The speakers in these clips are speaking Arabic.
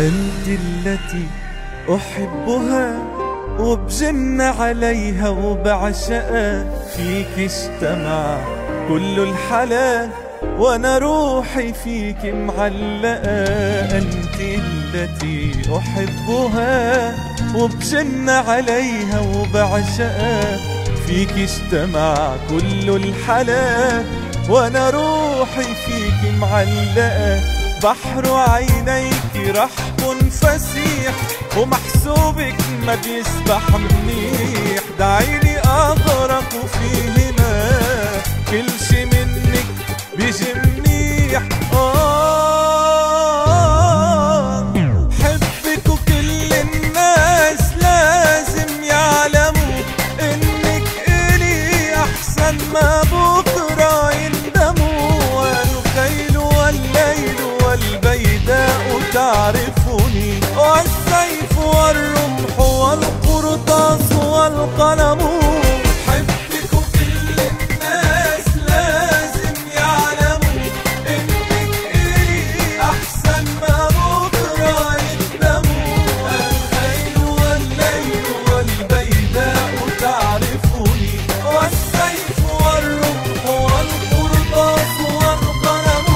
أنت التي أحبها وبجن عليها وبعشقها، فيك اجتمع كل الحلا وانا روحي فيك معلقة. أنت التي أحبها وبجن عليها وبعشقها، فيك اجتمع كل الحلا وانا روحي فيك معلقة. بحر عينيك رحب فسيح ومحسوبك ما بيسبح منيح، دعيني أغرق فيهما كل شي منك بيجي منيح. حبك وكل الناس لازم يعلموا إنك إلي أحسن ما بكرة يندموا. والخيل والليل والبيداء تعرفني، والسيف والرمح والقرطاس والقلم. حبك وكل الناس لازم يعلموا إنك إلي أحسن ما بكرة يندموا. الخيل والليل والبيداء تعرفني، والسيف والرمح والقرطاس والقلم.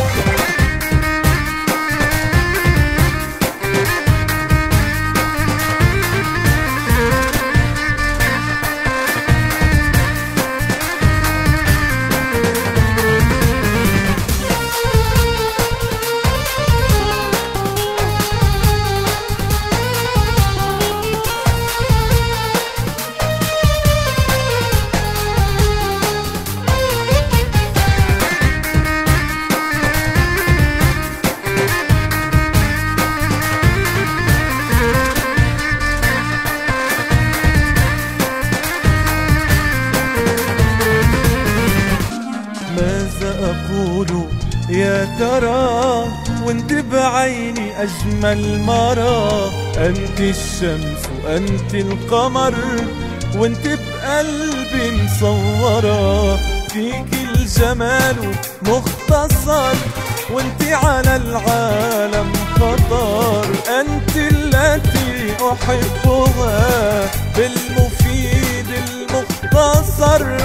ماذا أقول يا ترى وانت بعيني أجمل مرة؟ أنت الشمس وأنت القمر وانت بقلبي مصورة. فيك الجمال مختصر وانت على العالم خطر. أنت التي أحبها بالمفيد المختصر.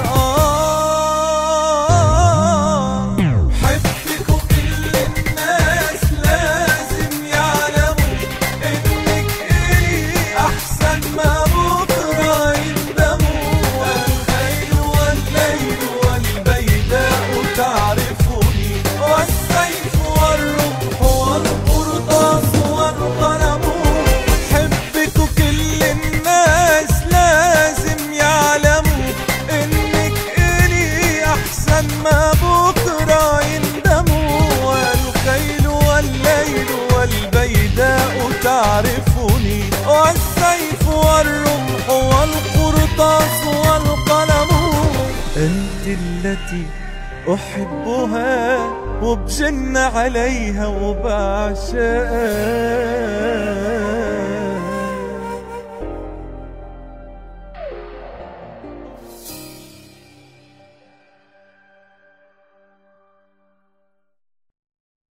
ما بكرة يندموا. والخيل والليل والبيداء تعرفني، والسيف والرمح والقرطاس والقلم. أنت التي أحبها وبجن عليها وبعشقها.